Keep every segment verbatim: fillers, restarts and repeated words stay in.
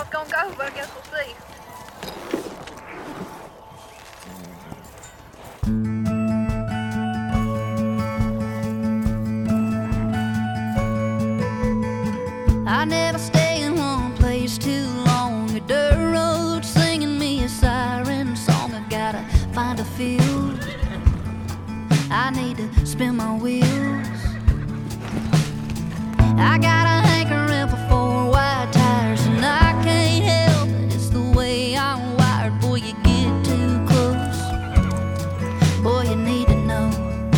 was gonna go, but I guess we'll see. I never stay in one place too long. A dirt road singing me a siren song. I gotta find a field. I need to spin my wheels. I got a hankering for four wide tires, and I can't help it, it's the way I'm wired. Boy, you get too close, boy, you need to know.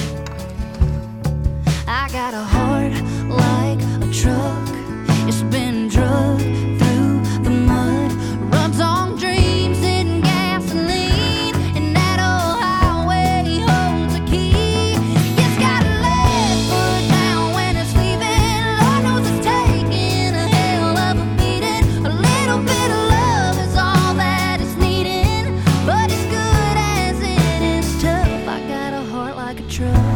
I got a heart like a truck. It's been drugged through the mud, runs on dreams and gasoline, and that old highway holds a key. It's got a left foot down when it's leaving. Lord knows it's taking a hell of a beating. A little bit of love is all that it's needing, but as good as it is tough, I got a heart like a truck.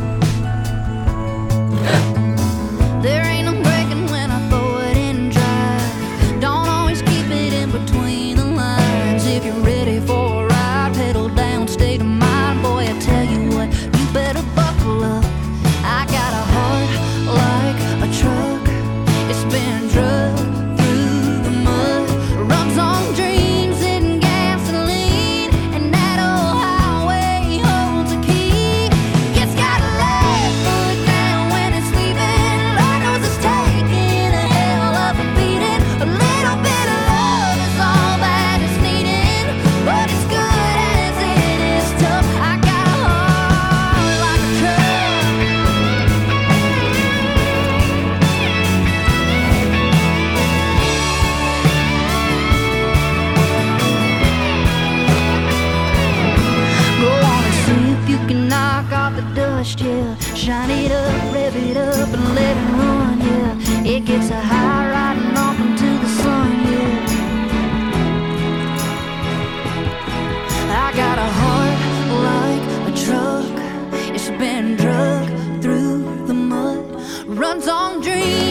There ain't no breaking when I throw it in drive. Don't always keep it in between the lines. If you're ready for a ride, pedal down, state of mind. Boy, I tell you what, you better buckle up. I got a heart like a truck. It's been drugged through the mud, runs on dreams and gasoline, and that old highway holds a key. It's got a left foot down when it's leaving. Lord knows it's taking a hell of a beating. A little bit of love is all that it's needing, but as good as it is tough, I got a heart like a truck. Go on and see if you can knock off the dust, yeah. Shine it up, rev it up, and let it run, yeah. It gets a high riding off into the sun, yeah. I got a heart like a truck. It's been drugged through the mud, runs on dreams